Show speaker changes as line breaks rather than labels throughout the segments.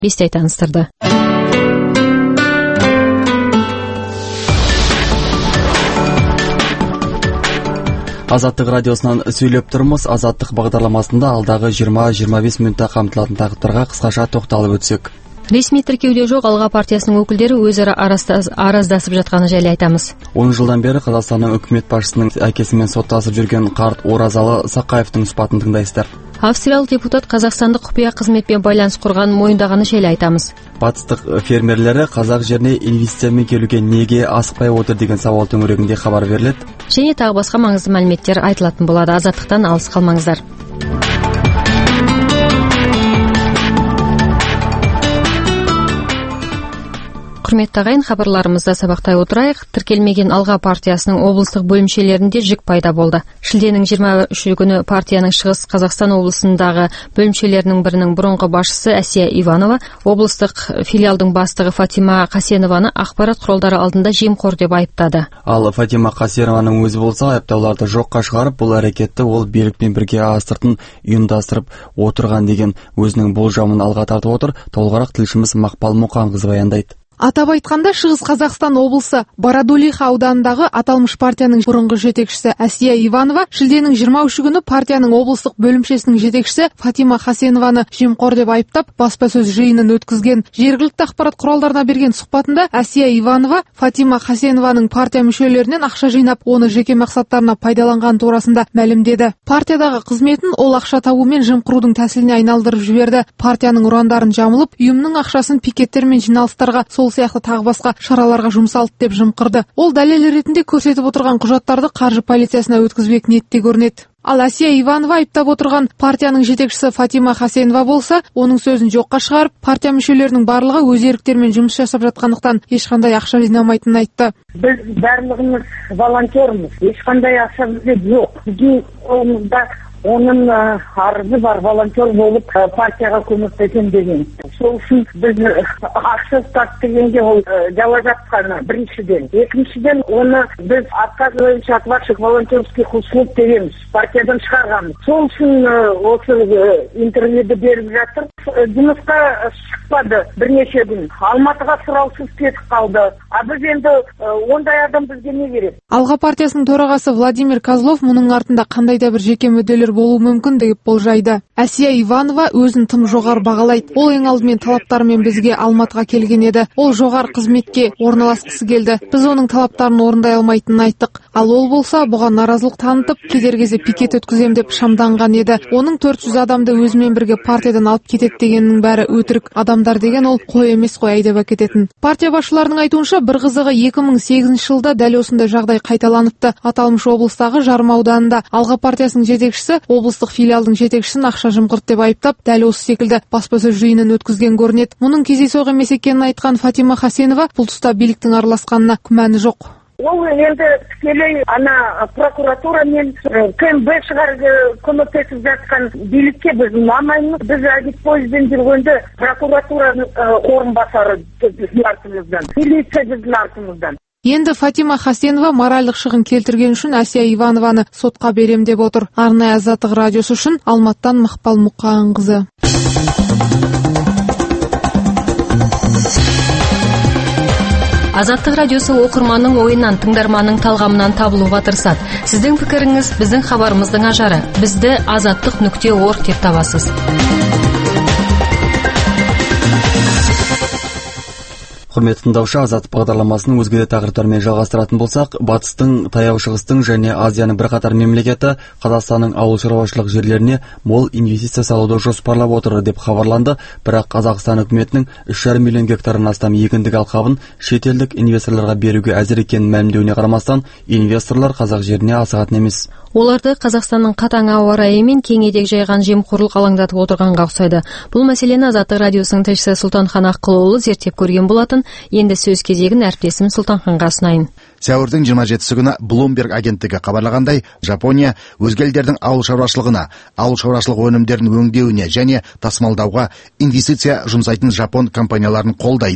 есте таныстырды.
Азаттық радиосынан сөйлеп тұрмыз. Азаттық бағдарламасында алдағы 20-25 минутта қамтылатын тақырыптарға қысқаша тоқталып өтсек.
Ресми тіркеуде жоқ Алға партиясының өкілдері өзара араздасып жатқаны жайлы айтамыз.
10 жылдан бері Қазақстанның үкімет басшысының әкесімен соттасып жүрген қарт Оразалы Сақаевтың сұхбатын тыңдайсыздар.
Австриялық депутат қазақстандық құпия қызметпен байланыс құрған мойындағаны жайлы айтамыз.
Батыстық фермерлері қазақ жеріне инвестициямен келуге неге асықпай отыр деген сауал төңірегінде хабар беріледі.
Және тағы басқа маңызды мәліметтер айтылатын болады. Азаттықтан алыс қалмаңыздар. Құрметті ағайын, хабарларымызда сабақтай отырайық. Тіркелмеген Алға партиясының облыстық бөлімшелерінде жік пайда болды. Шілденің 23 күні партияның Шығыс Қазақстан облысындағы бөлімшелерінің бірінің бұрынғы басшысы Әсия Иванова облыстық филиалдың бастығы Фатима Қасенованы ақпарат құралдары алдында жемқор деп айыптады.
Ал Фатима Қасенованың өзі болса, айыптауларды жоққа шығарып, бұл әрекетті ол билікпен бірге астыртын ұйымдастырып отырған деген өзінің болжамын алға тартып отыр. Толығырақ тілшіміз Мақпал Мұқанқызы баяндайды.
Атап айтқанда, Шығыс Қазақстан облысы Бородулиха ауданындағы аталмыш партияның бұрынғы жетекшісі Әсия Иванова шілденің 23 күні партияның облыстық бөлімшесінің жетекшісі Фатима Қасенованы жемқор деп айыптап, баспасөз жиынын өткізген. Жергілікті ақпарат құралдарына берген сұхбатында Әсия Иванова Фатима Қасенованың партия мүшелерінен ақша жинап, оны жеке мақсаттарына пайдаланған турасында мәлімдеді. Партиядағы қызметін ол ақша табумен жымқырудың тәсіліне айналдырып жіберді. Партияның ұрандарын жамылып, ұйымның ақшасын пикеттер мен жиналыстарға, сол сияқты тағы басқа шараларға жұмсалды деп жымқырды. Ол дәлел ретінде көрсетіп отырған құжаттарды қаржы полициясына өткізбек ниетте көрінеді. Ал Әсия Иванова айыптап отырған партияның жетекшісі Фатима Қасенова болса, оның сөзін жоққа шығарып, партия мүшелерінің барлығы өз еріктерімен жұмыс жасап жатқандықтан ешқандай ақша жинамайтынын айтты.
Біз барлығымыз волонтермыз, ешқандай ақша бізде жоқ. Біздің қолымызда оның арызы бар, волонтер болып партияға көмектесем деген. Сол үшін біз ақша ұстап дегенге ол жауап жатқаны біріншіден. Екіншіден, оны біз отказываемся от ваших волонтерских услуг дегенбіз, партиядан шығарғанбыз. Сол үшін осы интервьюді беріп жатыр. Жұмысқа шықпады бірнеше күн. Алматыға сұраусыз кетіп қалды. А біз енді ондай адам бізге не керек?
Алға партиясының төрағасы Владимир Козлов мұның артында қандай да бір жеке мүдделер болуы мүмкін деп болжайды. Әсия Иванова өзін тым жоғары бағалайды. Ол ең алдымен талаптарымен бізге Алматыға келген еді. Ол жоғары қызметке орналасқысы келді. Біз оның талаптарын орындай алмайтынын айттық. Ал ол болса, бұған наразылық танытып, кедергеде пикет өткізем деп шамданған еді. Оның 400 адамды өзімен бірге партиядан алып кетеді дегеннің бәрі өтірік. Адамдар деген ол қой емес, қой айдап әкететін. Партия басшыларының айтуынша, бір қызығы 2008 жылда дәл осындай жағдай қайталаныпты. Аталмыш облыстағы Жарма ауданында Алға партиясының жетекшісі облыстық филиалдың жетекшісін ақша жымқырды деп айыптап, дәл осы секілді баспасөз жиынын өткізген көрінеді. Мұның кездейсоқ емес екенін айтқан Фатима Қасенова бұл тұста биліктің араласқанына күмәні жоқ.
Ол енді тікелей прокуратура мен КМБ шығар көмектесіп жатқан билікке біз ұнамаймыз. Біз агитпойызбен жүргенде прокуратура орынбасары біздің артымыздан, милиция біздің артымыздан.
Енді Фатима Қасенова моральдық шығын келтірген үшін Әсия Иванованы сотқа берем деп отыр. Арнайы Азаттық радиосы үшін Алматыдан Мақпал Мұқанқызы.
Азаттық радиосы оқырманның ойынан, тыңдарманның талғамынан табылуға тырысады. Сіздің пікіріңіз біздің хабарымыздың ажары. Бізді azаттық.org деп табасыз.
Құрметті тыңдаушы, Азаттық бағдарламасының өзге де тақырыптарымен жалғастыратын болсақ, Батыстың, Таяу Шығыстың және Азияның бірқатар мемлекеті Қазақстанның ауыл шаруашылық жерлеріне мол инвестиция салуды жоспарлап отыр деп хабарланды, бірақ Қазақстан үкіметінің 3,5 миллион гектардан астам егіндік алқабын шетелдік инвесторларға беруге әзір екенін мәлімдеуіне қарамастан, инвесторлар қазақ жеріне асығатын емес.
Оларды Қазақстанның қатаң ауа райы мен кеңедек жайған жемқорлық алаңдатып отырғанға ұқсайды. Бұл мәселені Азаттық радиосының тілшісі Сұлтанхан Аққылұлы зерттеп көрген болатын. Енді сөз кезегін әріптесім Сұлтанханға ұсынайын.
Сәуірдің 27 күні Bloomberg агенттігі хабарлағандай, Жапония өзге елдердің ауыл шаруашылығына, ауыл шаруашылық өнімдерін өңдеуіне және тасымалдауға инвестиция жұмсайтын жапон компанияларын қолдайды.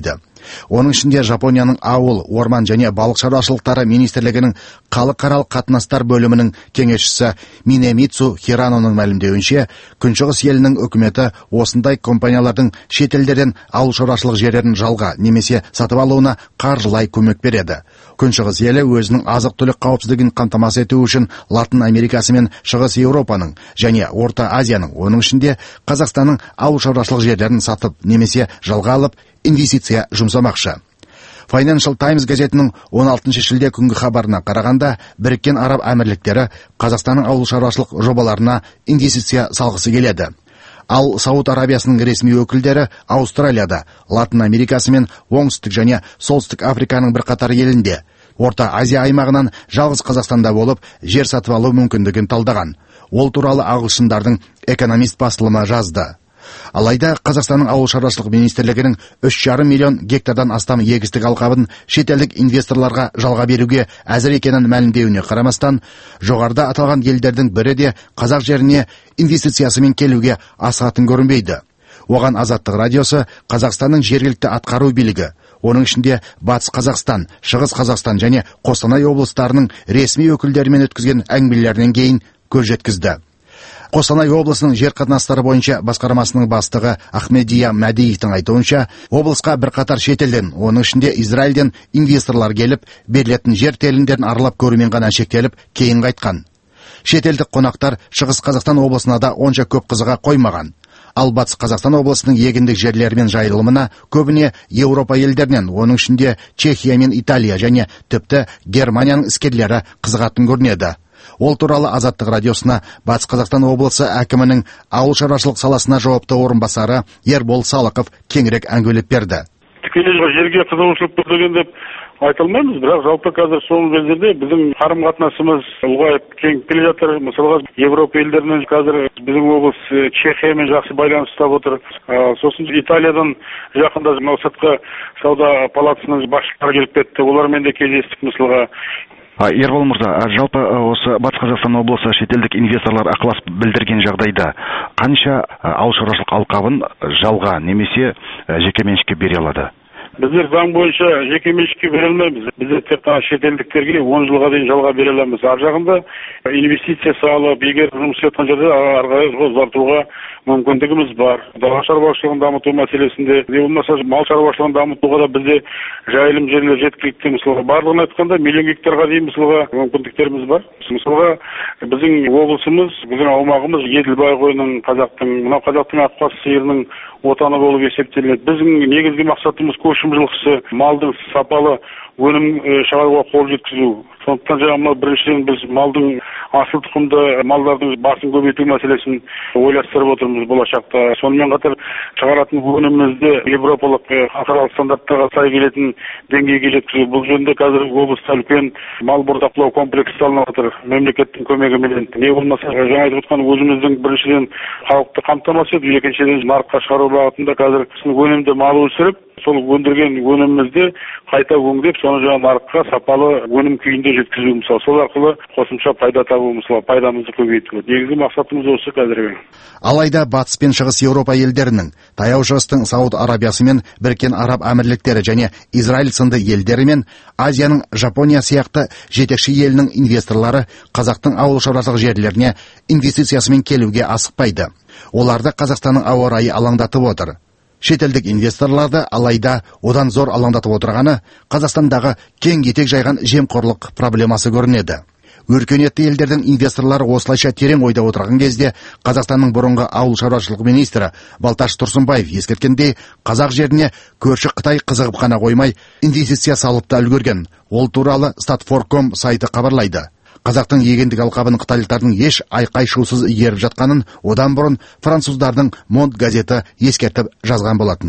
Оның ішінде Жапонияның ауыл, орман және балық шаруашылықтары министрлігінің халықаралық қатынастар бөлімінің кеңесшісі Минемитсу Хираноның мәлімдеуінше, Күншығыс елінің үкіметі осындай компаниялардың шетелдерден ауыл шаруашылық жерлерін жалға немесе сатып алуына қаржылай көмек береді. Күншығыс елі өзінің азық-түлік қауіпсіздігін қамтамасыз ету үшін Латын Америкасы мен Шығыс Еуропаның және Орта Азияның, оның ішінде Қазақстанның ауыл шаруашылық жерлерін сатып немесе жалға алып инвестиция жұмсамақшы. Financial Times газетінің 16 шілде күнгі хабарына қарағанда, Біріккен Араб Әмірліктері Қазақстанның ауыл шаруашылық жобаларына инвестиция салғысы келеді. Ал Сауд Арабиясының ресми өкілдері Аустралияда, Латын Америкасы мен Оңтүстік және Солтүстік Африканың бірқатар елінде, Орта Азия аймағынан жалғыз Қазақстанда болып, жер сатып алу мүмкіндігін талдаған. Ол туралы ағылшындардың экономист басылымы жазды. Алайда Қазақстанның ауыл шаруашылық министрлігінің 3,5 миллион гектардан астам егістік алқабын шетелдік инвесторларға жалға беруге әзір екенін мәлімдеуіне қарамастан, жоғарыда аталған елдердің бірі де қазақ жеріне инвестициясымен келуге асығатын көрінбейді. Оған Азаттық радиосы Қазақстанның жергілікті атқару билігі, оның ішінде Батыс Қазақстан, Шығыс Қазақстан және Қостанай облыстарының ресми өкілдерімен өткізген әңгімелерінен кейін көз жеткізді. Қостанай облысының жер қатынастары бойынша басқармасының бастығы Ахмедия Мәдиевтің айтуынша, облысқа бірқатар шетелден, оның ішінде Израильден инвесторлар келіп, берілетін жер телімдерін аралап көрумен ғана шектеліп, кейін қайтқан. Шетелдік қонақтар Шығыс Қазақстан облысына да онша көп қызыға қоймаған. Ал Батыс Қазақстан облысының егіндік жерлері мен жайылымына көбіне Еуропа елдерінен, оның ішінде Чехия мен Италия және тіпті Германияның іскерлері қызығатын көрінеді. Ол туралы Азаттық радиосына Батыс Қазақстан облысы әкімінің ауыл шаруашылық саласына жауапты орынбасары Ербол Салықов кеңірек әңгімелеп берді.
Тікелей жерге қызығушылық білдірген деп айта алмаймыз, бірақ жалпы қазір соңғы кездерде біздің қарым-қатынасымыз ұлғайып кеңіп келе жатыр. Мысалға Еуропа елдерінен қазір біздің облыс Чехиямен жақсы байланыс ұстап отыр. Сосын Италиядан жақында сыртқы сауда палатасының басшылары келіп кетті. Олармен де кездестік мысалға.
Ербол мырза, жалпы осы Батыс Қазақстан облысы шетелдік инвесторлар ықылас білдірген жағдайда қанша ауыл шаруашылық алқабын жалға немесе жекеменшікке бере алады?
Біздер заң бойынша жекеменшікке бере алмаймыз. Біздер тек қана шетелдіктерге 10 жылға дейін жалға бере аламыз. Ар жағында инвестиция салып, егер жұмыс еткен жерде ары қарай ұзартуға мүмкіндігіміз бар. Дала шаруашылығын дамыту мәселесінде, не болмаса мал шаруашылығын дамытуға да бізде жайылым жерлер жеткілікті. Мысалға барлығын айтқанда миллион гектарға дейін мысалға мүмкіндіктеріміз бар. Мысалға біздің облысымыз, біздің аумағымыз Еділбай қойының қазақтың ақбас сиырының отаны болып есептелінеді. Біздің негізгі мақсатымыз көшім жылқысы, малдың сапалы өнім шығаруға қол жеткізу. Сондықтан жаңағы біріншіден біз малдың асыл тұқымды малдардың басын көбейту мәселесін ойластырып отырмыз болашақта. Сонымен қатар шығаратын өнімімізді европалық халықаралық стандарттарға сай келетін деңгейге жеткізу. Бұл жөнінде қазір облыста үлкен мал бордақылау комплексі салынып отыр мемлекеттің көмегімен. Не болмаса жаңа айтып отқан өзіміздің біріншіден халықты қамтамасыз ету, екіншіден нарыққа шығару бағытында қазір өнімді мал өсіріп, сол өндірген өнімімізді қайта өңдеп, соны жаңа нарыққа сапалы өнім күйінде жеткізу, мысалы, сол арқылы қосымша пайда табу, мысалы, пайдамызды көбейту. Негізгі мақсатымыз осы қазіргі.
Алайда Батыс пен Шығыс Еуропа елдерінің, Таяу Шығыстың Сауд Арабиясы мен Біріккен Араб Әмірліктері және Израиль сынды елдері мен Азияның Жапония сияқты жетекші елінің инвесторлары қазақтың ауыл шаруашылық жерлеріне инвестициясымен келуге асықпайды. Оларды Қазақстанның ауа райы алаңдатып отыр. Шетелдік инвесторларды алайда одан зор алаңдатып отырғаны Қазақстандағы кең етек жайған жемқорлық проблемасы көрінеді. Өркениетті елдердің инвесторлары осылайша терең ойда отырған кезде Қазақстанның бұрынғы ауыл шаруашылық министрі Балташ Тұрсынбаев ескерткендей, қазақ жеріне көрші Қытай қызығып қана қоймай, инвестиция салып та үлгерген. Ол туралы Statfor.com сайты хабарлайды. Қазақтың егіндік алқабын қытайлықтардың еш айқай-шусыз игеріп жатқанын одан бұрын француздардың Монд газеті ескертіп жазған болатын.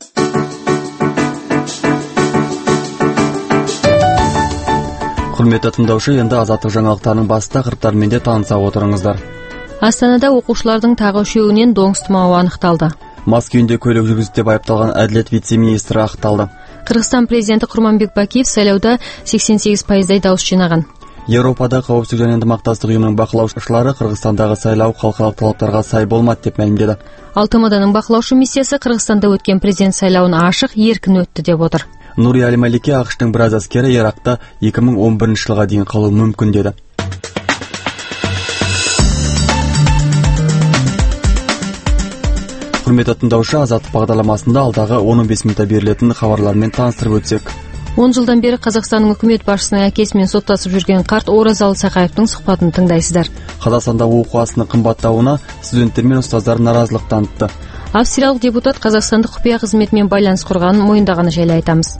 Құрметті тыңдаушы, енді Азаттық жаңалықтарының басты тақырыптарымен де таныса отырыңыздар.
Астанада оқушылардың тағы 3-еуінен доңыз тұмауы анықталды.
Мас күйінде көлік жүргізді деп айыпталған әділет вице-министрі ақталды.
Қырғызстан президенті Құрманбек Бакиев сайлауда 88% дауыс жинаған.
Еуропада қауіпсіздік және ынтымақтастық ұйымының бақылаушылары Қырғызстандағы сайлау халықаралық талаптарға сай болмады деп мәлімдеді.
Ал ТМД-ның бақылаушы миссиясы Қырғызстанда өткен президент сайлауын ашық, еркін өтті деп отыр.
Нури Алималике ақштың біраз әскері Иракта 2011 жылға дейін қалуы мүмкін деді. Құрметті тыңдаушы, Азаттық бағдарламасында алдағы 15 минутта берілетін хабарлармен таныстырып өтсек.
10 жылдан бері Қазақстанның үкімет басшысының әкесімен соттасып жүрген қарт Оразалы Сақаевтың сұхбатын тыңдайсыздар.
Қазақстанда оқу ақысының қымбаттауына студенттер мен ұстаздар наразылық танытты.
Австриялық депутат Қазақстандық құпия қызметімен байланыс құрғанын мойындағаны жайлы айтамыз.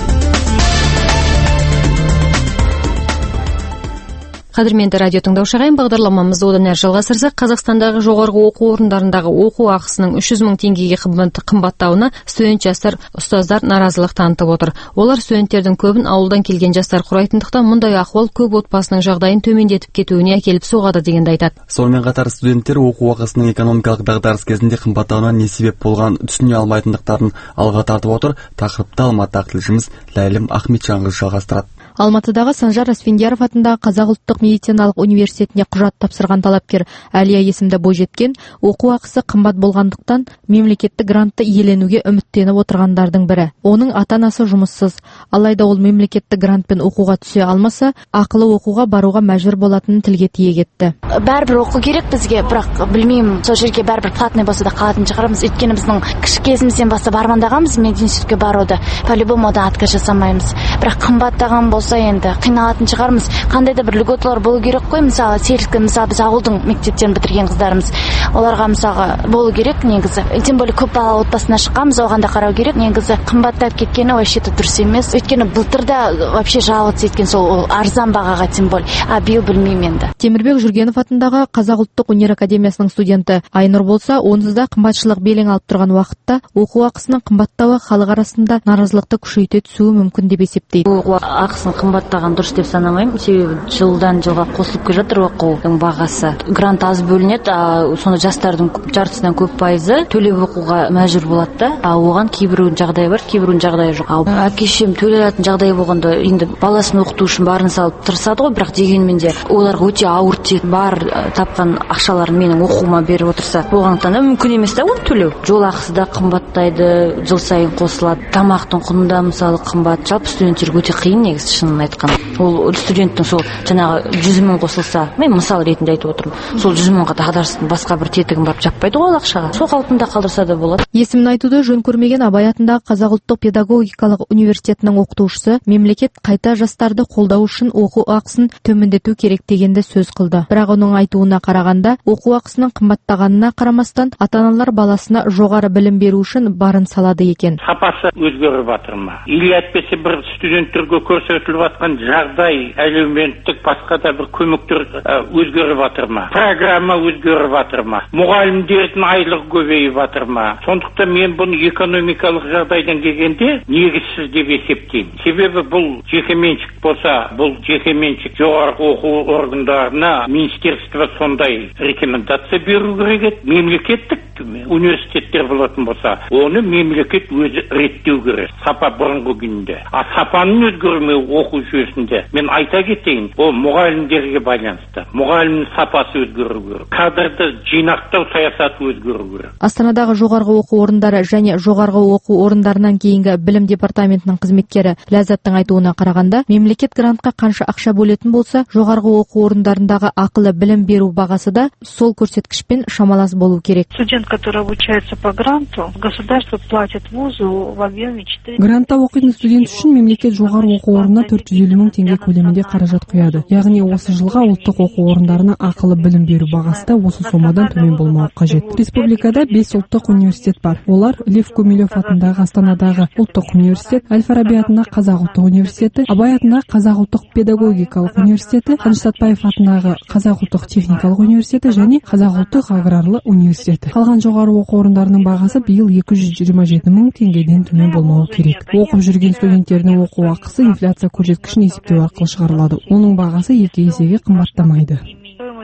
Қадірменді радио тыңдаушы ағайын, бағдарламамызды одан әрі жалғастырсақ, Қазақстандағы жоғарғы оқу орындарындағы оқу ақысының 300 мың теңгеге қымбаттауына студент жастар, ұстаздар наразылық танытып отыр. Олар студенттердің көбін ауылдан келген жастар құрайтындықтан, мұндай ахуал көп отбасының жағдайын төмендетіп кетуіне әкеліп соғады дегенді айтады.
Сонымен қатар студенттер оқу ақысының экономикалық дағдарыс кезінде қымбаттауына не себеп болған түсіне алмайтындықтарын алға тартып отыр. Тақырыпты Алматыдағы тілшіміз Ләйлім Ахметжанқызы жалғастырады.
Алматыдағы Санжар Асфендияров атындағы Қазақ ұлттық медициналық университетіне құжат тапсырған талапкер Әлия есімді бойжеткен оқу ақысы қымбат болғандықтан мемлекеттік грантты иеленуге үміттеніп отырғандардың бірі. Оның ата-анасы жұмыссыз, алайда ол мемлекеттік грантпен оқуға түсе алмаса, ақылы оқуға баруға мәжбүр болатынын тілге тиек етті.
Бәрібір оқу керек бізге, бірақ білмеймін, сол жерге бәрібір платный болса да қалатын шығармыз. Өйткені біздің кіші кезімізден бастап армандағанбыз мединститутқа баруды. По-любому одан отказ жасамаймыз. Бірақ қымбаттаған болса енді қиналатын шығармыз. Қандай да бір льготалар болу керек қой, мысалы серілік, мысалы біз ауылдың мектептен бітірген қыздарымыз, оларға мысалы болу керек негізі. Тем более көп балалы отбасынан шыққанбыз, оған да қарау керек. Негізі қымбаттап кеткені вообще дұрыс емес. Өйткені былтырда вообще жалақысы еткен сол арзан бағаға, тем более. А биыл білмеймін енді.
Темірбек Жүргенов атындағы Қазақ ұлттық өнер академиясының студенті Айнұр болса, онсызда қымбатшылық белең алып тұрған уақытта оқу ақысының қымбаттауы халық арасында наразылықты күшейте түсуі мүмкін деп есептейді.
Оқу ақысын қымбаттаған дұрыс деп санамаймын. Себебі жылдан жылға қосылып келе жатыр оқудың бағасы. Грант аз бөлінеді, соны жастардың жартысынан көп пайызы төлеп оқуға мәжбүр болады да. Оған кейбіреудің жағдайы бар, кейбіреудің жағдайы жоқ. Әке-шешем төлей алатын жағдайы болғанда енді баласын оқыту үшін барын салып тырысады ғой, бірақ дегенмен де оларға өте ауыр тиеді. Бар тапқан ақшаларын менің оқуыма беріп отырса, болғандықтан да мүмкін емес та оны төлеу. Жол ақысы да қымбаттайды, жыл сайын қосылады. Тамақтың құны да мысалы қымбат. Жалпы студенттерге өте қиын негізі, шынын айтқан. Ол студенттің сол жаңағы 100 мың қосылса, мен мысал ретінде айтып отырмын. Сол 100 мыңға дағдарыстың басқа бір тетігін барып жаппайды ғой ақшаға. Сол қалпында қалдырса да болады.
Есімін айтуды жөн көрмеген Абай атындағы Қазақ ұлттық педагогикалық университетінің оқытушысы мемлекет қайта жастарды қолдау үшін оқу ақысын төмендету керек дегенді сөз қылды. Бірақ оның айтуына қарағанда, оқу ақысының қымбаттағанына қарамастан ата-аналар баласына жоғары білім беру үшін барын салады екен.
Сапасы өзгеріп жатыр ма? Или әйтпесе бір студенттерге көрсетіліп жатқан жағдай, әлеуметтік басқа да бір көмектер өзгеріп жатыр ма? Программа өзгеріп жатыр ма? Мұғалімдердің айлығы көбейіп жатыр ма? Сондықтан мен бұны экономикалық жағдайдан келгенде негізсіз деп есептеймін. Себебі бұл жекеменшік болса, бұл жекеменшік жоғарғы оқу органдарына министерство сондай рекомендация беру керек еді. Мемлекеттік университеттер болатын болса, оны мемлекет өзі реттеу керек. Сапа бұрынғы күнде. Сапаның өзгермеу оқу жүйесінде мен айта кетейін, ол мұғалімдерге байланысты. Мұғалімнің сапасы өзгеру керек. Кадрды жинақтау саясаты өзгеру керек.
Астанадағы жоғарғы оқу орындары және жоғарғы оқу орындарынан кейінгі білім департаментінің қызметкері Ләззаттың айтуына қарағанда, мемлекет грантқа қанша ақша бөлетін болса, жоғарғы оқу орындарындағы ақылы білім беру бағасы да сол көрсеткішпен шамалас болу керек.
Студент, который обучается по гранту, государство платит вузу в объеме 4.
Грантта оқитын студент үшін мемлекет жоғары оқу орнына 450 мың теңге көлемінде қаражат құяды. Яғни осы жылға ұлттық оқу орындарына ақылы білім беру бағасы да осы сомадан төмен болмауы қажет. Республикада 5 ұлттық университет бар. Олар Лев Гумилев атындағы Астанадағы ұлттық университет, Әл-Фараби атындағы Қазақ ұлттық университеті, Абай атындағы Қазақ ұлттық педагогикалық университеті, Қаныш Сәтпаев атындағы Қазақ ұлттық техникалық университеті және Қазақ ұлттық аграрлы университеті. Қалған жоғары оқу орындарының бағасы биыл 227 мың теңгеден төмен болмауы керек. Оқып жүрген студенттердің оқу ақысы инфляция көрсеткішін есептеу арқылы шығарылады. Оның бағасы 2 есеге қымбаттамайды.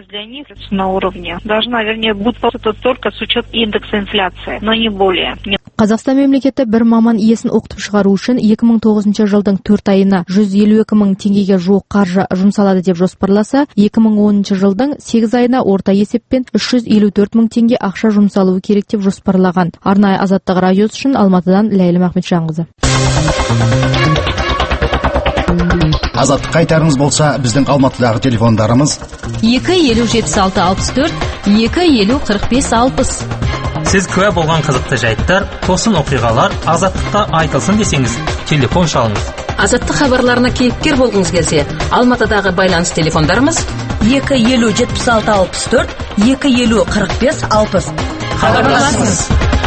для них на уровне должна, вернее, будет только с учетом индекса инфляции, но не более.
Қазақстан мемлекеті бір маман иесін оқытып шығару үшін 2009 жылдың 4 айына 152 мың теңгеге жуық қаржы жұмсалады деп жоспарласа, 2010 жылдың 8 айына орта есеппен 354 мың теңге ақша жұмсалуы керек деп жоспарлаған. Арнайы Азаттық радиосы үшін Алматыдан Ләйлім Ахметжанқызы.
Азаттық қайтарыңыз болса, біздің Алматыдағы телефондарымыз
2-50-76-64, 2-50-45-60.
Сіз куә болған қызықты жайттар, тосын оқиғалар Азаттықта айтылсын десеңіз, телефон шалыңыз.
Азаттық хабарларына кейіпкер болғыңыз келсе, Алматыдағы байланыс телефондарымыз 2-50-76-64, 2-50-45-60. Хабарласыңыз.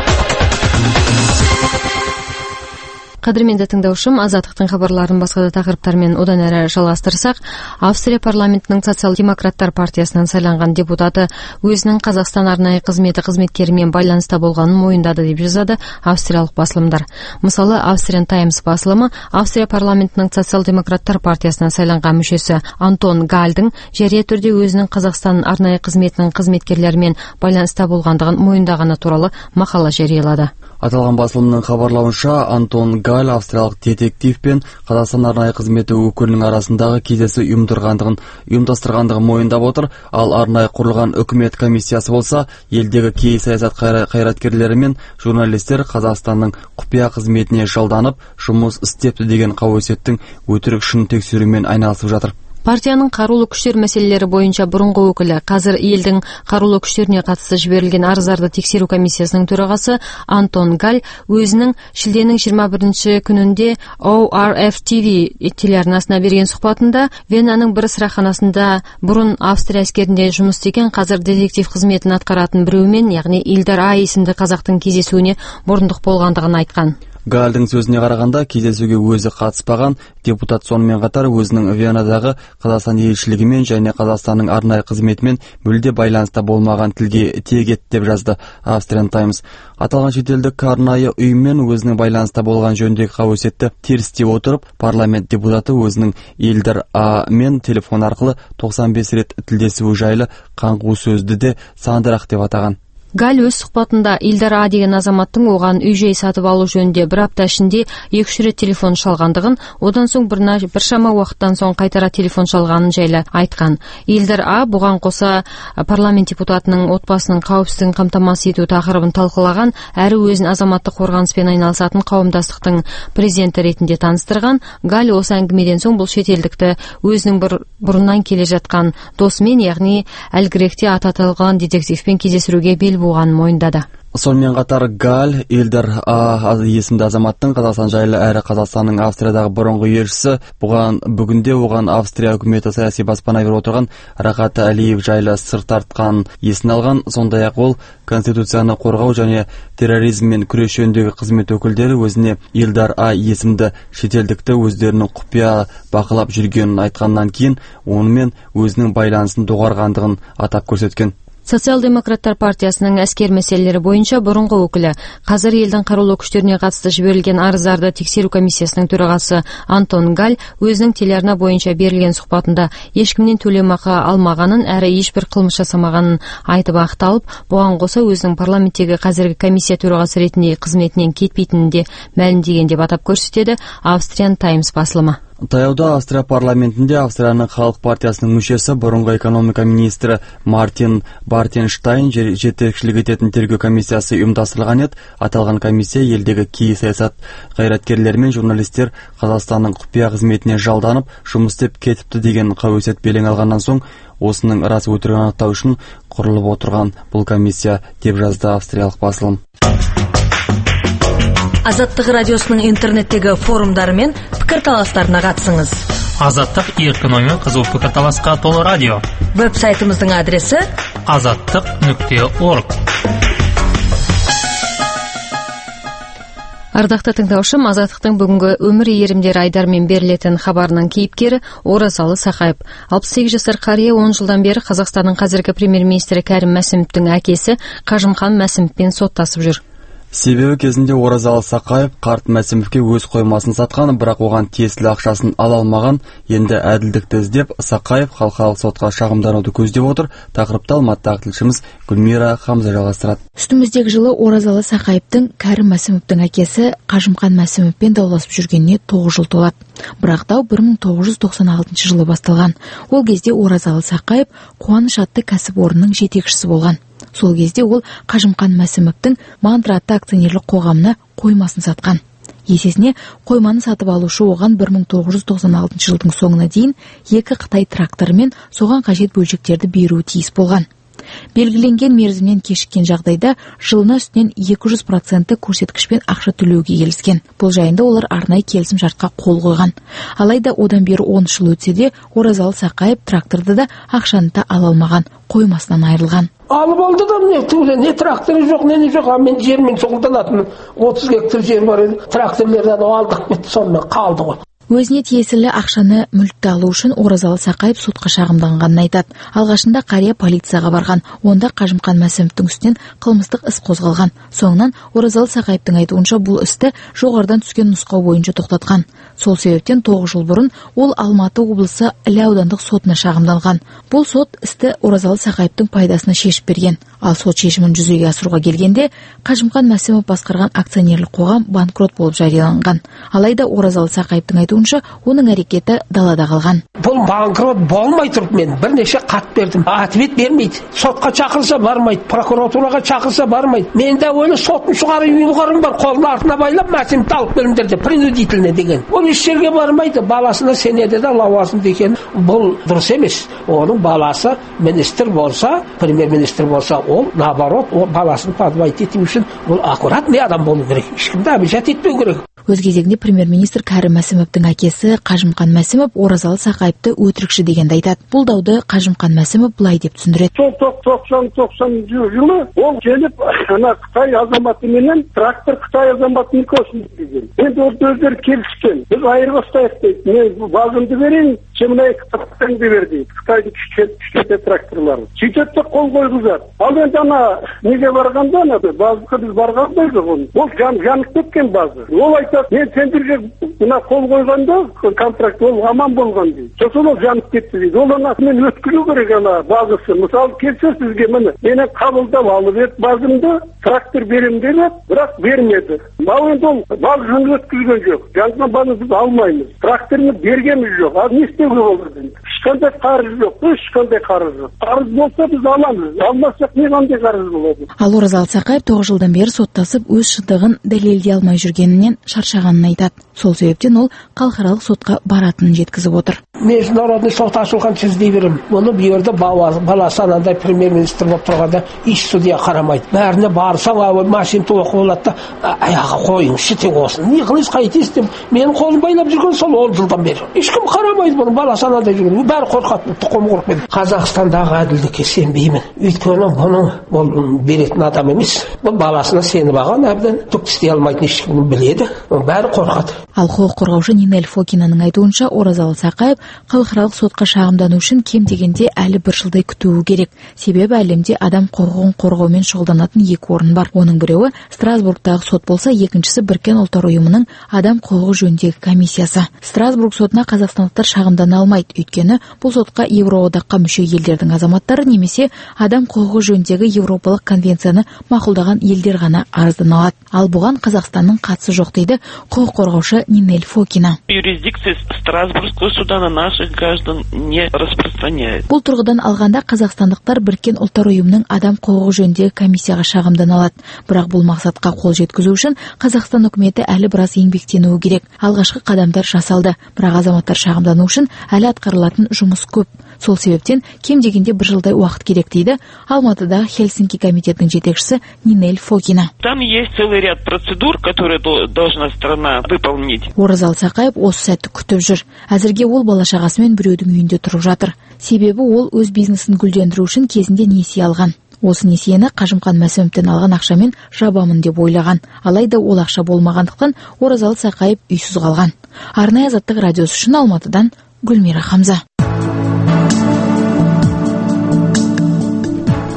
Қадірменді тыңдаушым, Азаттықтың хабарларын басқа да тақырыптармен одан әрі жалғастырсақ, Австрия парламентінің социал-демократтар партиясынан сайланған депутаты өзінің Қазақстан арнайы қызметі қызметкерімен байланыста болғанын мойындады деп жазады австриялық басылымдар. Мысалы, Austrian Times басылымы Австрия парламентінің социал-демократтар партиясынан сайланған мүшесі Антон Гальдың жария түрде өзінің Қазақстан арнайы қызметінің қызметкерлерімен байланыста болғандығын мойындағаны туралы мақала жариялады.
Аталған басылымның хабарлауынша, Антон Галь австриялық детектив пен Қазақстан арнайы қызметі өкілінің арасындағы кездесу ұйымдастырғандығын мойындап отыр, ал арнайы құрылған үкімет комиссиясы болса, елдегі кей саясат қайраткерлері мен журналистер Қазақстанның құпия қызметіне жалданып, жұмыс істепті деген қауесеттің өтірік шын тексерумен айналысып жатыр.
Партияның қарулы күштер мәселелері бойынша бұрынғы өкілі, қазір елдің қарулы күштеріне қатысты жіберілген арыздарды тексеру комиссиясының төрағасы Антон Галь өзінің шілденің 21 күнінде ORF-TV телеарнасына берген сұхбатында Венаның бір сыраханасында бұрын Австрия әскерінде жұмыс істеген, қазір детектив қызметін атқаратын біреумен, яғни Илдар А есімді қазақтың кездесуіне мұрындық болғандығын айтқан.
Гальдың сөзіне қарағанда, кездесуге өзі қатыспаған, депутат сонымен қатар өзінің Венадағы Қазақстан елшілігімен және Қазақстанның арнайы қызметімен мүлде байланыста болмаған тілге тиек етті деп жазды Austrian Times. Аталған шетелдік арнайы ұйыммен өзінің байланыста болған жөніндегі қауесетті терістей отырып, парламент депутаты өзінің Илдар А мен телефон арқылы 95 рет тілдесуі жайлы қаңғу сөзді де сандырақ деп атаған.
Галь өз сұхбатында Илдар А деген азаматтың оған үй-жай сатып алу жөнінде бір апта ішінде 2-3 рет телефон шалғандығын, одан соң біршама уақыттан соң қайтара телефон шалғанын жайлы айтқан. Илдар А бұған қоса парламент депутатының отбасының қауіпсіздігін қамтамасыз ету тақырыбын талқылаған, әрі өзін азаматтық қорғаныспен айналысатын қауымдастықтың президенті ретінде таныстырған. Галь осы әңгімеден соң бұл шетелдікті өзінің бұрыннан келе жатқан досымен, яғни әлгіректе аталған детективпен кездестіруге бел буғанын мойындады.
Сонымен қатар Галь Илдар А есімді азаматтың Қазақстан жайлы әрі Қазақстанның Австриядағы бұрынғы елшісі бүгінде оған Австрия үкіметі саяси баспана беріп отырған Рахат Әлиев жайлы сыр тартқан есін алған. Сондай-ақ ол конституцияны қорғау және терроризммен күрес жөніндегі қызмет өкілдері өзіне Илдар А есімді шетелдікті өздерінің құпия бақылап жүргенін айтқаннан кейін онымен өзінің байланысын доғарғандығын атап көрсеткен.
Социал-демократтар партиясының әскер мәселелері бойынша бұрынғы өкілі, қазір елдің қарулы күштеріне қатысты жіберілген арыздарды тексеру комиссиясының төрағасы Антон Галь өзінің телеарна бойынша берілген сұхбатында ешкімнен төлемақы алмағанын, әрі ешбір қылмыс жасамағанын айтып ақталып, бұған қоса өзінің парламенттегі қазіргі комиссия төрағасы ретінде қызметінен кетпейтінін де мәлімдеген деп атап көрсетеді Austrian Times басылымы.
Таяуда Австрия парламентінде Австрияның халық партиясының мүшесі, бұрынғы экономика министрі Мартин Бартенштайн жетекшілік ететін тергеу комиссиясы ұйымдастырылған еді. Аталған комиссия елдегі кей саясат қайраткерлері мен журналистер Қазақстанның құпия қызметіне жалданып, жұмыс істеп кетіпті деген қауесет белең алғаннан соң, осының рас өтірігін анықтау үшін құрылып отырған бұл комиссия деп жазды австриялық басылым.
Азаттық радиосының интернеттегі форумдары мен пікірталастарына қатысыңыз.
Азаттық еркін оймен қызу пікірталасқа толы радио.
Веб-сайтымыздың адресі
azattiq.org.
Ардақты тыңдаушым, Азаттықтың бүгінгі өмір иірімдері айдармен берілетін хабарының кейіпкері Оразалы Сақаев. 68 жасар қария 10 жылдан бері Қазақстанның қазіргі премьер-министрі Кәрім Мәсімовтің әкесі Қажымхан Мәсімовпен соттасып жүр.
Себебі кезінде Оразалы Сақаев қарт Мәсімовке өз қоймасын сатқан, бірақ оған тиесілі ақшасын ала алмаған. Енді әділдікті іздеп, Сақаев халықаралық сотқа шағымдануды көздеп отыр. Тақырыпты Алматыдағы тілшіміз Гүлмира Хамза жалғастырады.
Үстіміздегі жылы Оразалы Сақаевтың Кәрім Мәсімовтің әкесі Қажымқан Мәсімовпен дауласып жүргеніне 9 жыл толады. Бірақ дау 1996 жылы басталған. Ол кезде Оразалы Сақаев Қуаныш атты кәсіпорынның жетекшісі болған. Сол кезде ол Қажымқан Мәсімовтің Мантра атты акционерлік қоғамына қоймасын сатқан. Есесіне қойманы сатып алушы оған 1996 жылдың соңына дейін 2 Қытай тракторы мен соған қажет бөлшектерді беруі тиіс болған. Белгіленген мерзімнен кешіккен жағдайда жылына үстінен 200% көрсеткішпен ақша төлеуге келіскен. Бұл жайында олар арнайы келісім шартқа қол қойған. Алайда одан бері 10 жыл өтсе де Оразалы Сақаев тракторды да ақшаны да ала алмаған, қоймасынан айырылған.
Алып алды да не тракторы жоқ, не жоқ. Мен жермен шұғылданатын 30 гектар жер бар еді. Тракторлерден алдық кетті, сонымен қалды ғой.
Өзіне тиесілі ақшаны мүлікті алу үшін Оразалы Сақаев сотқа шағымданғанын айтады. Алғашында қария полицияға барған, онда Қажымқан Мәсімовтің үстінен қылмыстық іс қозғалған. Соңынан Оразалы Сақаевтың айтуынша бұл істі жоғарыдан түскен нұсқау бойынша тоқтатқан. Сол себептен 9 жыл бұрын ол Алматы облысы Іле аудандық сотына шағымданған. Бұл сот істі Оразалы Сақаевтың пайдасына шешіп берген. Ал сот шешімін жүзеге асыруға келгенде Қажымқан Мәсімов басқарған акционерлік қоғам банкрот болып жарияланған. Алайда Оразалы Сақаевтың айтуынша оның әрекеті далада қалған.
Бұл банкрот болмай тұрып, мен бірнеше хат бердім. Ответ бермейді. Сотқа шақырса бармайды, прокуратураға шақырса бармайды. Менде ойлы соттың шығары ұйымдарым бар, қолын артына байлап Мәсімовті алып беріңдер деп, принудительно деген. Ол еш жерге бармайды, баласына сенеді де лауазымды екен. Бұл дұрыс емес. Оның баласы министр болса, премьер-министр болса, ол наоборот, ол баласын подвайт ету үшін бұл аккуратный адам болу керек. Ешкімді обижать етпеу керек.
Өз кезегінде премьер-министр Кәрім Мәсімовтің әкесі Қажымқан Мәсімов Оразалы Сақаевты өтірікші дегенді айтады. Бұл дауды Қажымқан Мәсімов былай деп түсіндіреді.
90 жылы ол келіп, Қытай азаматыменен трактор Қытай азаматының көсін деген. Енді өздері келіскен. Біз айырбастайық дейді. Мен базымды берейін, сен мына тракторыңды бер дейді. Қытайдың кішкентай тракторлары. Сөйтеді қол қойғызады. Ал енді неге барғанда, базыға біз барғанда ол жанып кеткен базы. Ол мен сендерге мына қол қойғанда контракт ол аман болған дейді. Сосын ол жанып кетті дейді. Ол мен өткізу керек базысы. Мысалы келсе сізге міне менен қабылдап алып еді базымды, трактор берем деп, бірақ бермеді. Ал енді ол базысын өткізген жоқ. Жаңағы базы біз алмаймыз. Тракторны бергеніміз жоқ. Ал не істеуге болады? Ешқандай қарыз жоқ. Ешқандай қарыз жоқ. Қарыз болса біз аламыз. Алмасақ не қандай қарыз болады?
Ал Оразалы Сақаев 9 жылдан бері соттасып өз шындығын дәлелдей алмай жүргенінен шаршағанын айтады. Сол себептен ол халықаралық сотқа баратынын жеткізіп отыр.
Международный сот ашылған сіздей берем. Оны бұл жерде баласы анандай премьер-министр болып тұрғанда еш судья қарамайды. Бәріне барсаң, машинты оқып алады да, аяға қойыңызшы тек осыны. Не қылыңыз қайтесіз деп, менің қолым байлап жүрген сол 10 жылдан бері. Ешкім қарамайды бұны, баласы анандай жүрген. Бәрі қорқады, тұқым құрып. Қазақстандағы әділдікке сенбеймін. Өйткені бұны беретін адам емес. Бұл баласына сеніп алған әбден түк істей алмайтын ешкім біледі. Бәрі қорқады.
Ал құқық қорғаушы Нинель Фокинаның айтуынша Оразалы Сақаев халықаралық сотқа шағымдану үшін кем дегенде әлі 1 жылдай күтуі керек. Себебі әлемде адам құқығын қорғаумен шұғылданатын 2 орын бар. Оның біреуі Страсбургтағы сот болса, екіншісі Біріккен ұлттар ұйымының адам құқығы жөніндегі комиссиясы. Страсбург сотына қазақстандықтар шағымдана алмайды, өйткені бұл сотқа Еуроодаққа мүше елдердің азаматтары немесе адам құқығы жөніндегі Еуропалық конвенцияны мақұлдаған елдер ғана арыздана алады. Ал бұған Қазақстанның қатысы жоқ дейді құқық қорғаушы Нинель Фокина.
Юрисдикция Страсбургского суда на наших граждан не распространяет.
Бұл тұрғыдан алғанда қазақстандықтар Біріккен ұлттар ұйымының адам құқығы жөніндегі комиссияға шағымдана алады. Бірақ бұл мақсатқа қол жеткізу үшін Қазақстан үкіметі әлі біраз еңбектенуі керек. Алғашқы қадамдар жасалды, бірақ азаматтар шағымдану үшін әлі атқарылатын жұмыс көп. Сол себептен кем дегенде 1 жылдай уақыт керек дейді Алматыдағы Хельсинки комитетінің жетекшісі Нинель Фокина.
Там есть целый ряд процедур, которые должна страна выполнить.
Оразалы Сақаев осы сәтті күтіп жүр. Әзірге ол бала-шағасымен біреудің үйінде тұрып жатыр. Себебі ол өз бизнесін гүлдендіру үшін кезінде несие алған. Осы несиені Қажымқан Мәсімовтен алған ақшамен жабамын деп ойлаған. Алайда ол ақша болмағандықтан Оразалы Сақаев үйсіз қалған. Арнайы Азаттық радиосы үшін Алматыдан Гүлмира Хамза.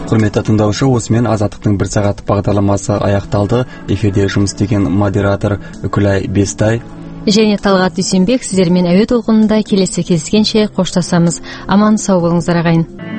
Құрметті тыңдаушы, осымен азаттықтың 1 сағат бағдарламасы аяқталды. Эфирде жұмыс істеген модератор Күлай Бестай
және Талғат Дүйсенбек сіздермен әуе толқынында келесі кездескенше қоштасамыз. Аман сау болыңыздар ағайын.